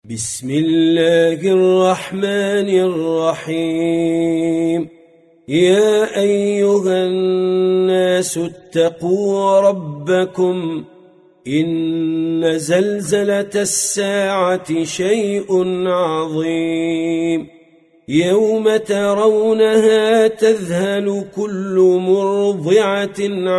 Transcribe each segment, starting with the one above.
بسم الله الرحمن الرحيم. يا أيها الناس اتقوا ربكم إن زلزلة الساعة شيء عظيم يوم ترونها تذهل كل مرضعة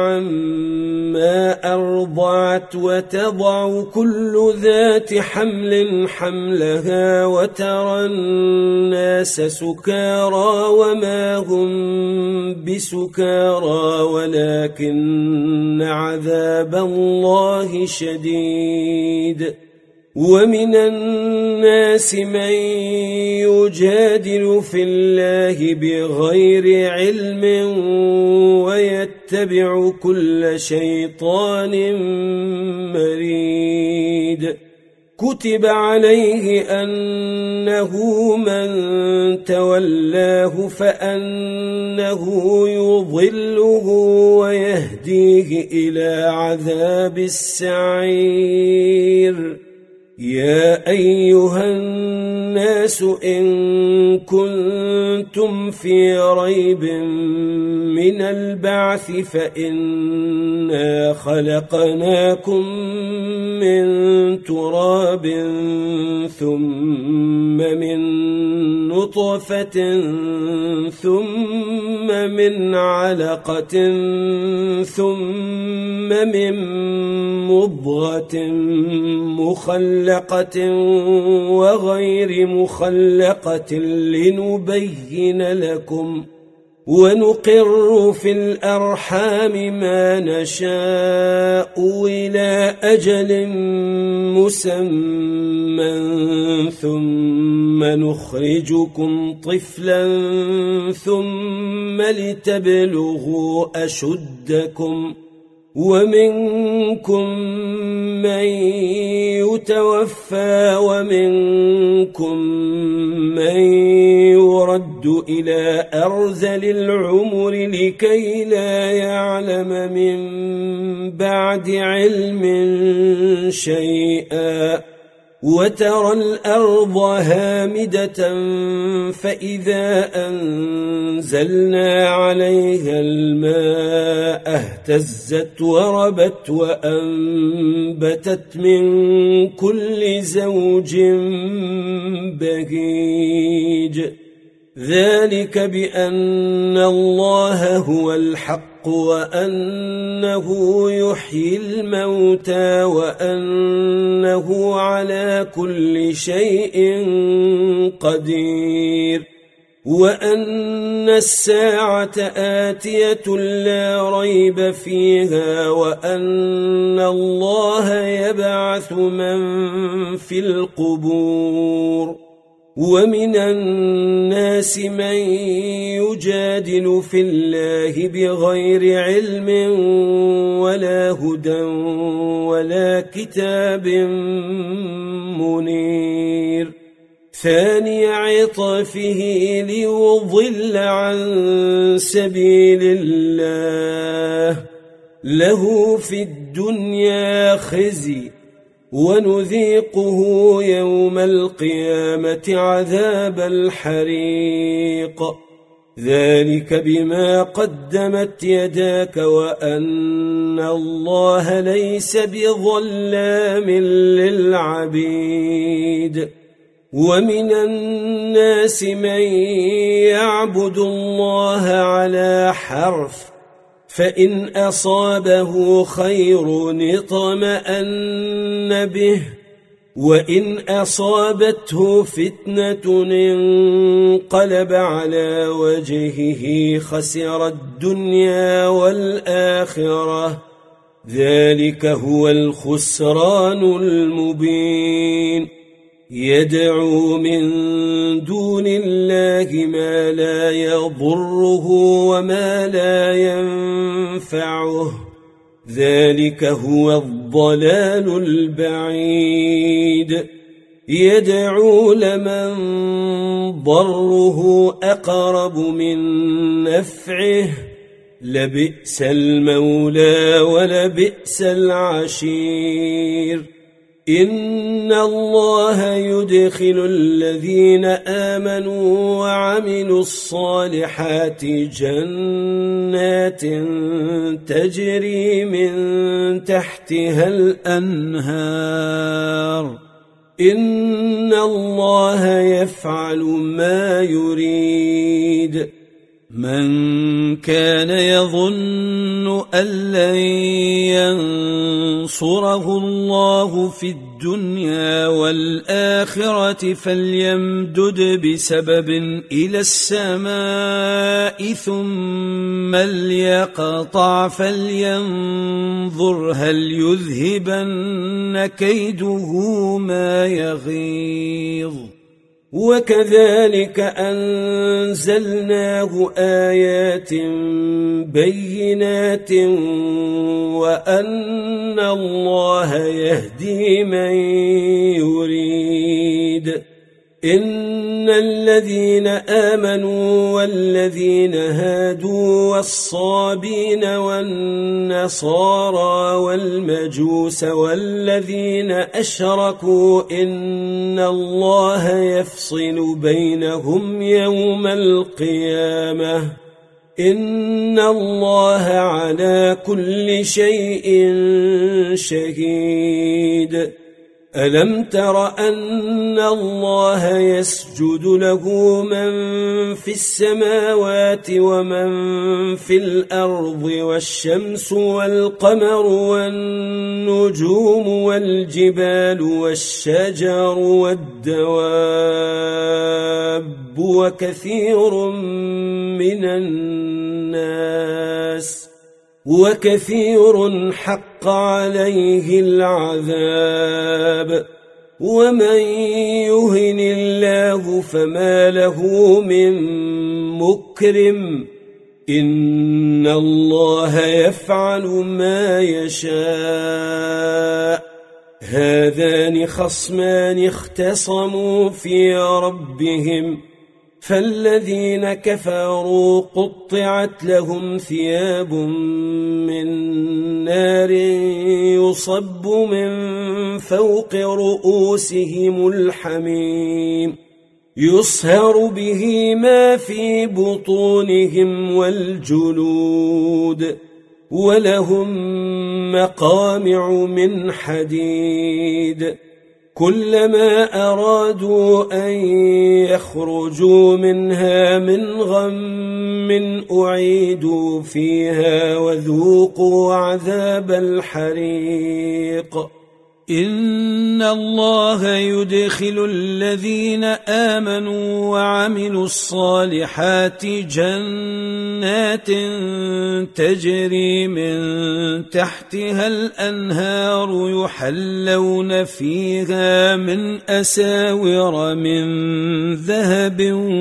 عما أرضعت وتضع كل ذات حمل حملها وترى الناس سكارى وما هم بسكارى ولكن عذاب الله شديد. ومن الناس من يجادل في الله بغير علم ويتبع كل شيطان مريد. كتب عليه أنه من تولاه فأنه يضله ويهديه إلى عذاب السعير. يا أيها الناس إن كنتم في ريب من البعث فإنا خلقناكم من تراب ثم من نطفة ثم من علقة ثم من مضغة مخلقة وغير مخلقة لنبين لكم ونقر في الأرحام ما نشاء إلى أجل مسمى ثم نخرجكم طفلا ثم لتبلغوا أشدكم ومنكم من يتوفى ومنكم من يرد إلى أرذل العمر لكي لا يعلم من بعد علم شيئا. وترى الأرض هامدة فإذا أنزلنا عليها الماء اهتزت وربت وأنبتت من كل زوج بهيج. ذلك بأن الله هو الحق وأنه يحيي الموتى وأنه على كل شيء قدير وأن الساعة آتية لا ريب فيها وأن الله يبعث من في القبور. ومن الناس من يجادل في الله بغير علم ولا هدى ولا كتاب منير. ثاني عطفه ليضل عن سبيل الله له في الدنيا خزي ونذيقه يوم القيامة عذاب الحريق. ذلك بما قدمت يداك وأن الله ليس بظلام للعبيد. ومن الناس من يعبد الله على حرف فإن أصابه خير اطمأن به وإن أصابته فتنة انقلب على وجهه خسر الدنيا والآخرة. ذلك هو الخسران المبين. يدعو من دون الله ما لا يضره وما لا ينفعه. ذلك هو الضلال البعيد. يدعو لمن ضره أقرب من نفعه لبئس المولى ولبئس العشير. إن الله يدخل الذين آمنوا وعملوا الصالحات جنات تجري من تحتها الأنهار إن الله يفعل ما يريد. من كان يظن أن لن ينصره الله في الدنيا والآخرة فليمدد بسبب إلى السماء ثم ليقطع فلينظر هل يذهبن كيده ما يغيظ. وكذلك أنزلناه آيات بينات وأن الله يهدي من يريد. إن الذين آمنوا والذين هادوا والصابين والنصارى والمجوس والذين أشركوا إن الله يفصل بينهم يوم القيامة إن الله على كل شيء شهيد. ألم تر أن الله يسجد له من في السماوات ومن في الأرض والشمس والقمر والنجوم والجبال والشجر والدواب وكثير حق عليه العذاب. ومن يهن الله فما له من مكرم إن الله يفعل ما يشاء. هذان خصمان اختصموا في ربهم فالذين كفروا قطعت لهم ثياب من نار يصب من فوق رؤوسهم الحميم يصهر به ما في بطونهم والجلود ولهم مقامع من حديد كلما أرادوا أن يخرجوا منها من غم أعيدوا فيها وذوقوا عذاب الحريق. إن الله يدخل الذين آمنوا وعملوا الصالحات جنات تجري من تحتها الأنهار يحلون فيها من أساور من ذهب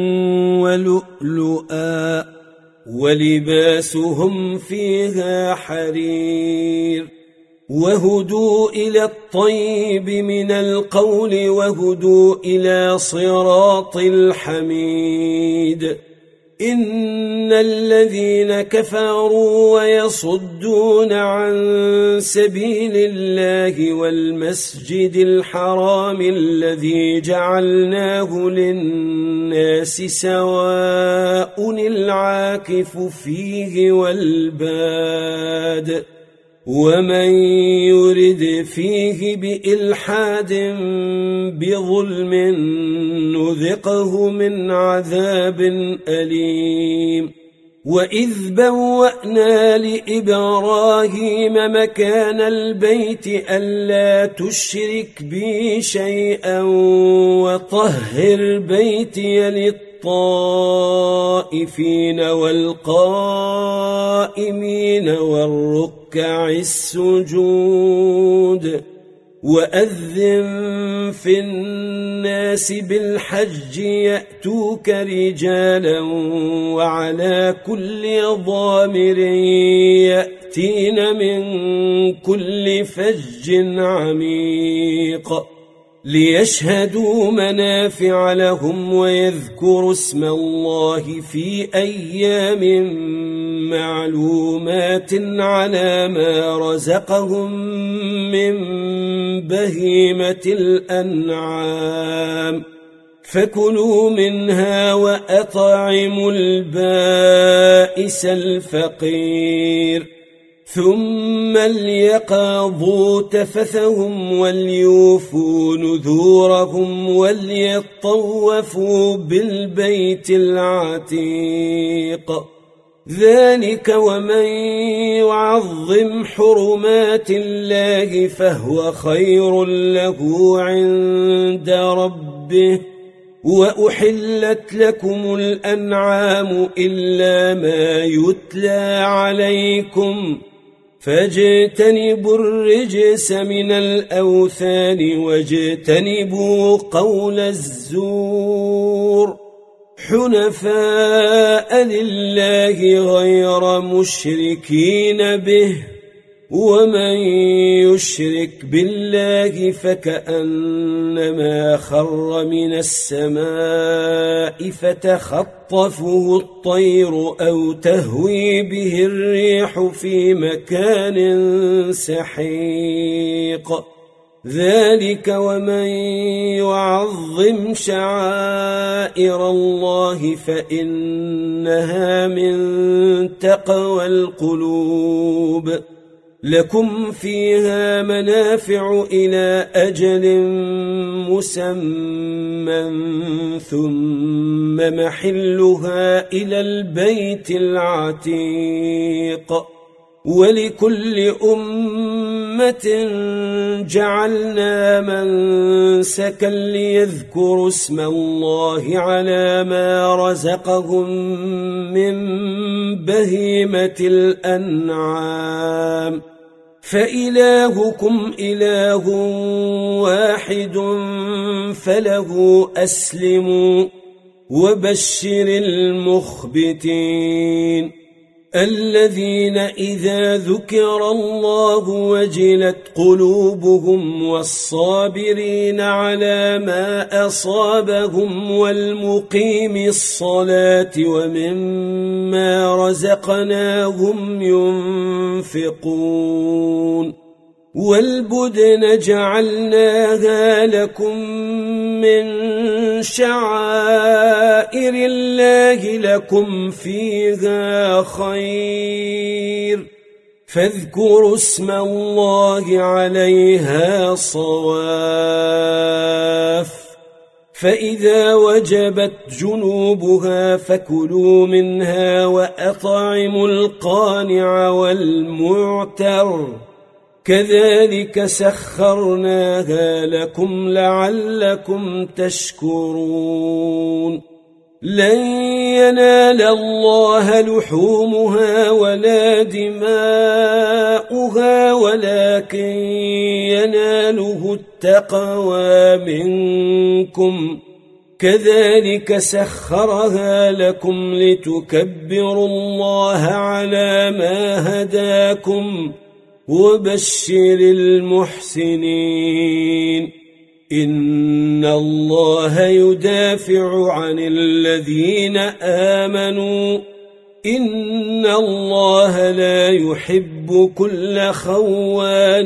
ولؤلؤا ولباسهم فيها حرير وهدوا إلى الطيب من القول وهدوا إلى صراط الحميد. إن الذين كفروا ويصدون عن سبيل الله والمسجد الحرام الذي جعلناه للناس سواء العاكف فيه والباد ومن يرد فيه بإلحاد بظلم نذقه من عذاب أليم. وإذ بوأنا لإبراهيم مكان البيت ألا تشرك بي شيئا وطهر بيتي للطائفين والقائمين والركع السجود. وأذن في الناس بالحج يأتوك رجالا وعلى كل ضامر يأتين من كل فج عميق ليشهدوا منافع لهم ويذكروا اسم الله في أيام معلومات على ما رزقهم من بهيمة الأنعام فكلوا منها وأطعموا البائس الفقير ثم ليقضوا تفثهم وليوفوا نذورهم وليطوفوا بالبيت العتيق ذلك ومن يعظم حرمات الله فهو خير له عند ربه وأحلت لكم الأنعام إلا ما يتلى عليكم فاجتنبوا الرجس من الأوثان واجتنبوا قول الزور حنفاء لله غير مشركين به ومن يشرك بالله فكأنما خر من السماء فتخطفه الطير أو تهوي به الريح في مكان سحيق ذلك ومن يعظم شعائر الله فإنها من تقوى القلوب لكم فيها منافع إلى أجل مسمى ثم محلها إلى البيت العتيق ولكل أمة جعلنا منسكا ليذكروا اسم الله على ما رزقهم من بهيمة الأنعام فإلهكم إله واحد فله أسلموا وبشر المخبتين الذين إذا ذكر الله وجلت قلوبهم والصابرين على ما أصابهم والمقيم الصلاة ومما رزقناهم ينفقون والبدن جعلناها لكم من شعائر الله لكم فيها خير فاذكروا اسم الله عليها صواف فإذا وجبت جنوبها فكلوا منها وأطعموا القانع والمعتر كذلك سخرناها لكم لعلكم تشكرون لن ينال الله لحومها ولا دماؤها ولكن يناله التقوى منكم كذلك سخرها لكم لتكبروا الله على ما هداكم وبشر المحسنين إن الله يدافع عن الذين آمنوا إن الله لا يحب كل خوان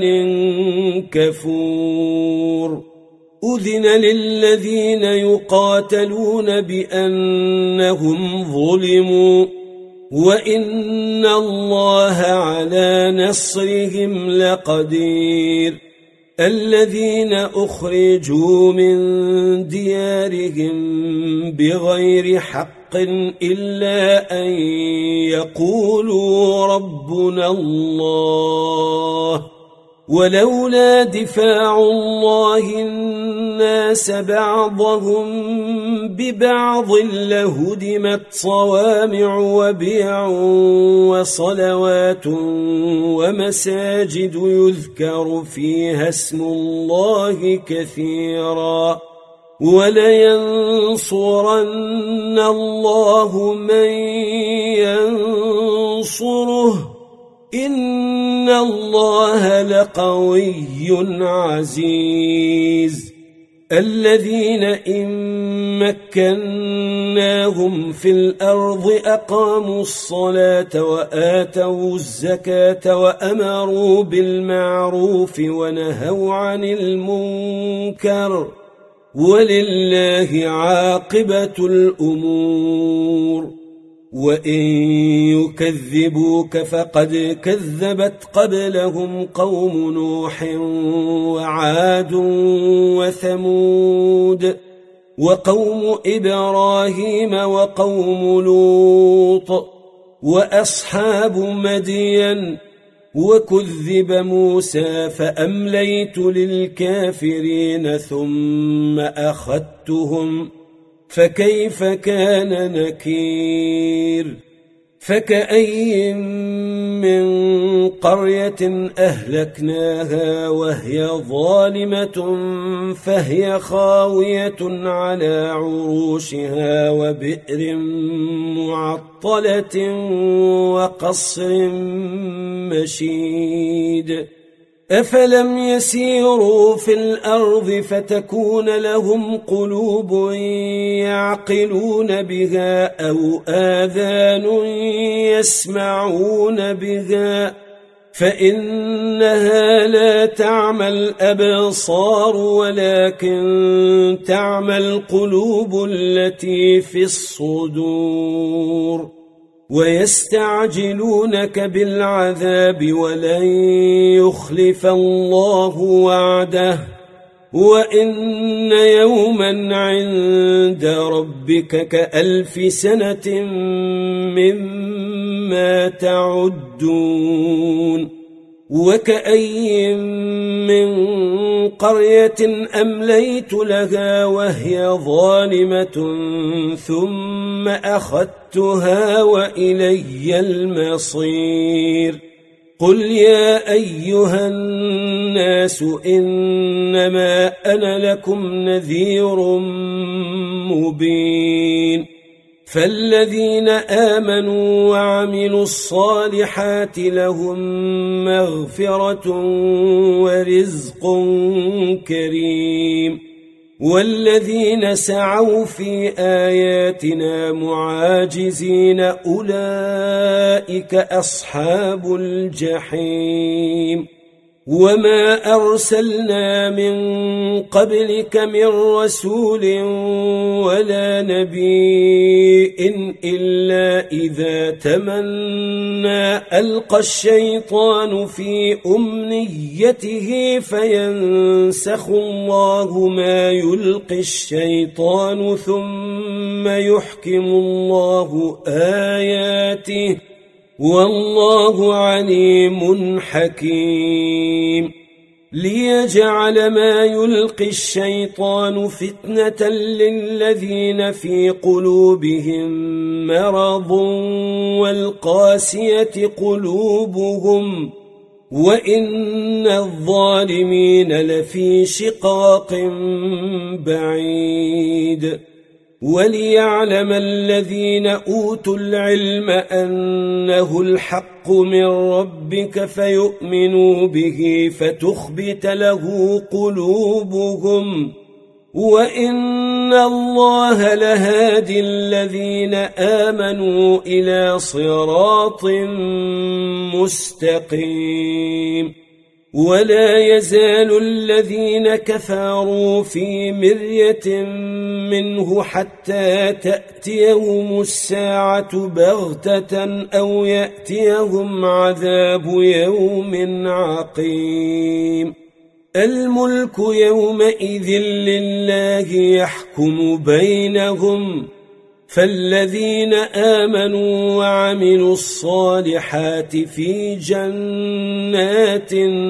كفور أذن للذين يقاتلون بأنهم ظلموا وإن الله على نصرهم لقدير الذين أخرجوا من ديارهم بغير حق إلا أن يقولوا ربنا الله ولولا دفاع الله الناس بعضهم ببعض لهدمت صوامع وبيع وصلوات ومساجد يذكر فيها اسم الله كثيرا ولينصرن الله من ينصره إن الله لقوي عزيز الذين إن مكناهم في الأرض أقاموا الصلاة وآتوا الزكاة وأمروا بالمعروف ونهوا عن المنكر ولله عاقبة الأمور وإن يكذبوك فقد كذبت قبلهم قوم نوح وعاد وثمود وقوم إبراهيم وقوم لوط وأصحاب مدين وكذب موسى فأمليت للكافرين ثم أخذتهم فكيف كان نكير فكأي من قرية أهلكناها وهي ظالمة فهي خاوية على عروشها وبئر معطلة وقصر مشيد أفلم يسيروا في الأرض فتكون لهم قلوب يعقلون بها أو آذان يسمعون بها فإنها لا تعمى الأبصار ولكن تعمى القلوب التي في الصدور ويستعجلونك بالعذاب ولن يخلف الله وعده وإن يوما عند ربك كألف سنة مما تعدون وكأي من قرية أمليت لها وهي ظالمة ثم أخذتها وإلي المصير قل يا أيها الناس إنما أنا لكم نذير مبين فالذين آمنوا وعملوا الصالحات لهم مغفرة ورزق كريم والذين سعوا في آياتنا معاجزين أولئك أصحاب الجحيم وما أرسلنا من قبلك من رسول ولا نبي إلا إذا تمنى ألقى الشيطان في أمنيته فينسخ الله ما يلقي الشيطان ثم يحكم الله آياته والله عليم حكيم ليجعل ما يلقي الشيطان فتنة للذين في قلوبهم مرض والقاسية قلوبهم وإن الظالمين لفي شقاق بعيد وليعلم الذين أوتوا العلم أنه الحق من ربك فيؤمنوا به فتخبت له قلوبهم وإن الله لهادي الذين آمنوا إلى صراط مستقيم ولا يزال الذين كفروا في مرية منه حتى تأتيهم الساعة بغتة أو يأتيهم عذاب يوم عقيم الملك يومئذ لله يحكم بينهم فالذين آمنوا وعملوا الصالحات في جنات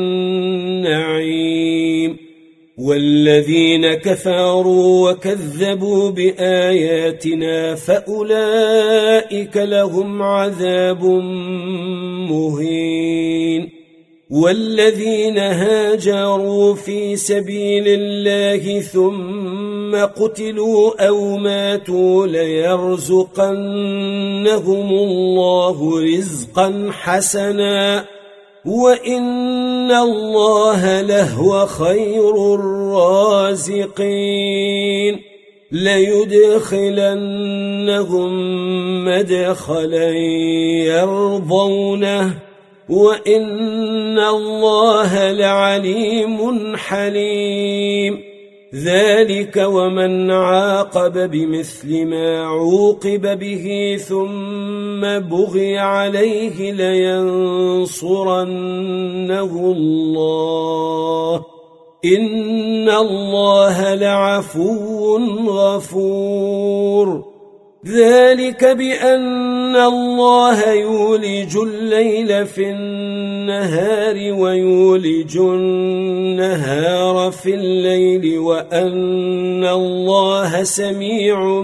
النعيم والذين كفروا وكذبوا بآياتنا فأولئك لهم عذاب مهين والذين هاجروا في سبيل الله ثم قتلوا أو ماتوا ليرزقنهم الله رزقا حسنا وإن الله لهو خير الرازقين ليدخلنهم مدخلا يرضونه وإن الله لعليم حليم ذلك ومن عاقب بمثل ما عوقب به ثم بغي عليه لينصرنه الله إن الله لعفو غفور ذلك بأن الله يولج الليل في النهار ويولج النهار في الليل وأن الله سميع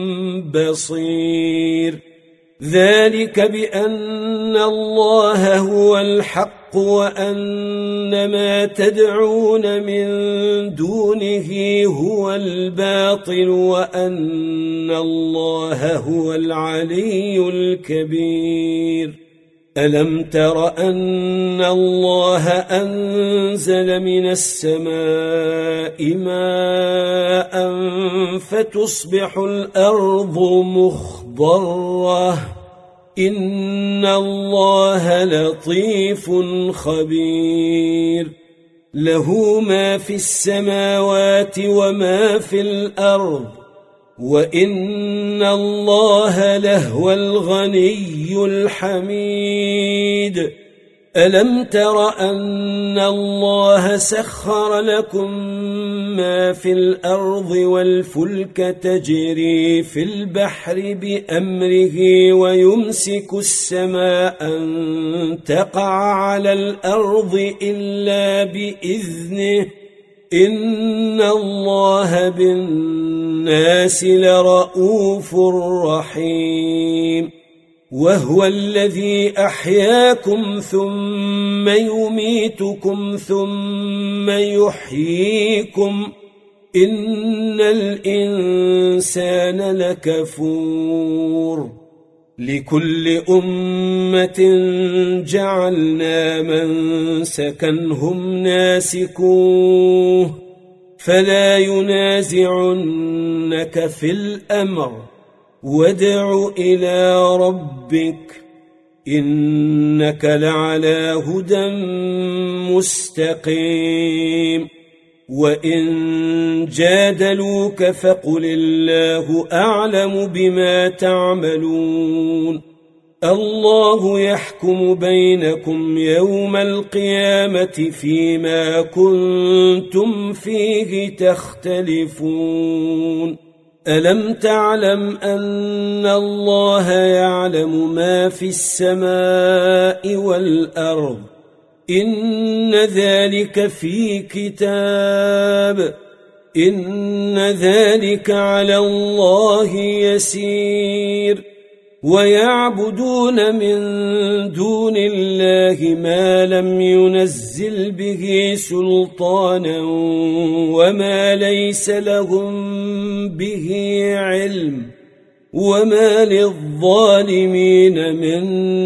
بصير ذلك بأن الله هو الحق وأن ما تدعون من دونه هو الباطل وأن الله هو العلي الكبير ألم تر أن الله أنزل من السماء ماء فتصبح الأرض مخضرة إن الله لطيف خبير له ما في السماوات وما في الأرض وإن الله لهو الغني الحميد ألم تر أن الله سخر لكم ما في الأرض والفلك تجري في البحر بأمره ويمسك السماء أن تقع على الأرض إلا بإذنه إن الله بالناس لرؤوف رحيم وهو الذي أحياكم ثم يميتكم ثم يحييكم إن الإنسان لكفور لكل أمة جعلنا منسكا هم ناسكوه فلا ينازعنك في الأمر وادع إلى ربك إنك لعلى هدى مستقيم وإن جادلوك فقل الله أعلم بما تعملون الله يحكم بينكم يوم القيامة فيما كنتم فيه تختلفون ألم تعلم أن الله يعلم ما في السماء والأرض إن ذلك في كتاب إن ذلك على الله يسير ويعبدون من دون الله ما لم ينزل به سلطانا وما ليس لهم به علم وما للظالمين من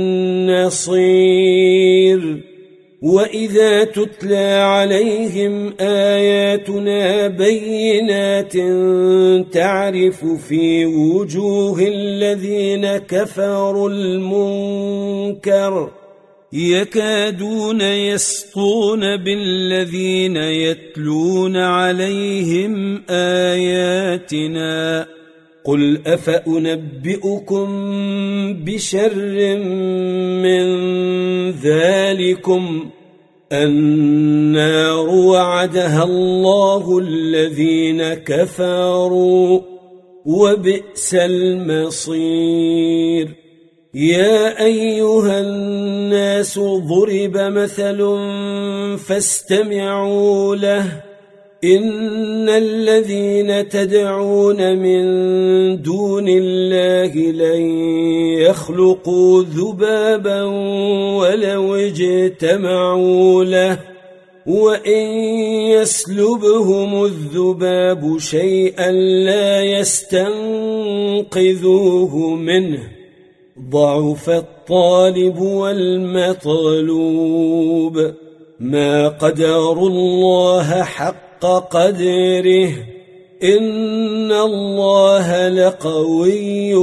نصير وإذا تتلى عليهم آياتنا بينات تعرف في وجوه الذين كفروا المنكر يكادون يسطون بالذين يتلون عليهم آياتنا قل أفأنبئكم بشر من ذلكم النار وعدها الله الذين كفروا وبئس المصير يا أيها الناس ضرب مثل فاستمعوا له إن الذين تدعون من دون الله لن يخلقوا ذبابا ولو اجتمعوا له وإن يسلبهم الذباب شيئا لا يستنقذوه منه ضعف الطالب والمطلوب ما قدروا الله حق قدره إن الله لقوي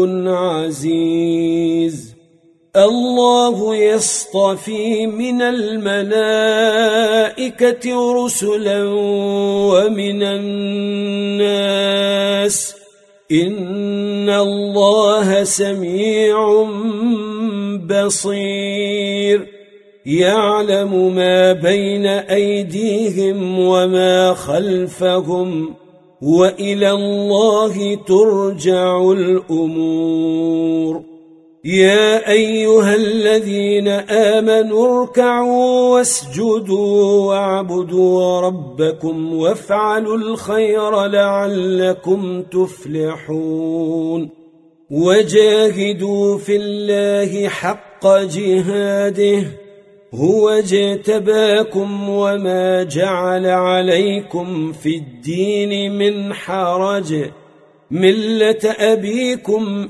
عزيز الله يصطفي من الملائكة رسلا ومن الناس إن الله سميع بصير يعلم ما بين أيديهم وما خلفهم وإلى الله ترجع الأمور يا أيها الذين آمنوا اركعوا واسجدوا واعبدوا ربكم وافعلوا الخير لعلكم تفلحون وجاهدوا في الله حق جهاده هو اجتباكم وما جعل عليكم في الدين من حرج ملة أبيكم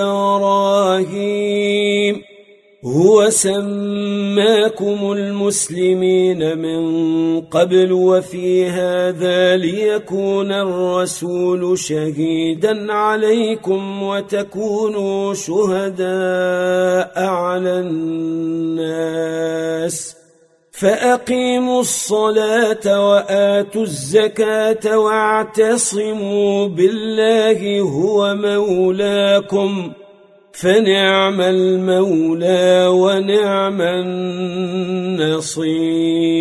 إبراهيم هو سماكم المسلمين من قبل وفي هذا ليكون الرسول شهيدا عليكم وتكونوا شهداء على الناس فأقيموا الصلاة وآتوا الزكاة واعتصموا بالله هو مولاكم فنعم المولى ونعم النصير